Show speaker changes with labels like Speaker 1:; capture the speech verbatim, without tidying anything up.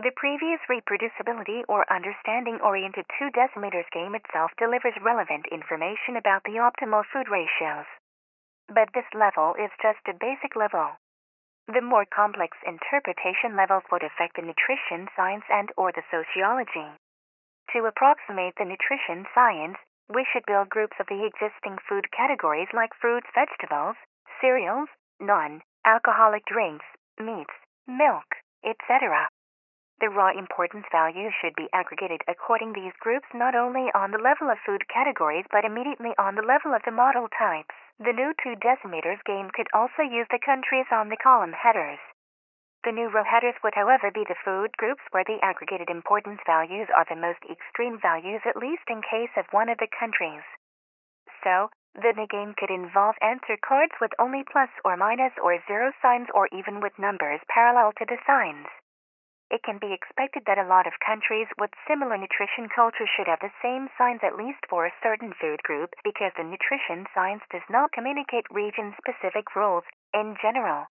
Speaker 1: The previous reproducibility or understanding-oriented two decimeters game itself delivers relevant information about the optimal food ratios. But this level is just a basic level. The more complex interpretation levels would affect the nutrition science and or the sociology. To approximate the nutrition science, we should build groups of the existing food categories like fruits, vegetables, cereals, non-alcoholic drinks, meats, milk, et cetera. The raw importance values should be aggregated according these groups not only on the level of food categories but immediately on the level of the model types. The new two decimeters game could also use the countries on the column headers. The new row headers would however be the food groups where the aggregated importance values are the most extreme values, at least in case of one of the countries. So, the game could involve answer cards with only plus or minus or zero signs or even with numbers parallel to the signs. It can be expected that a lot of countries with similar nutrition culture should have the same signs at least for a certain food group because the nutrition science does not communicate region-specific rules in general.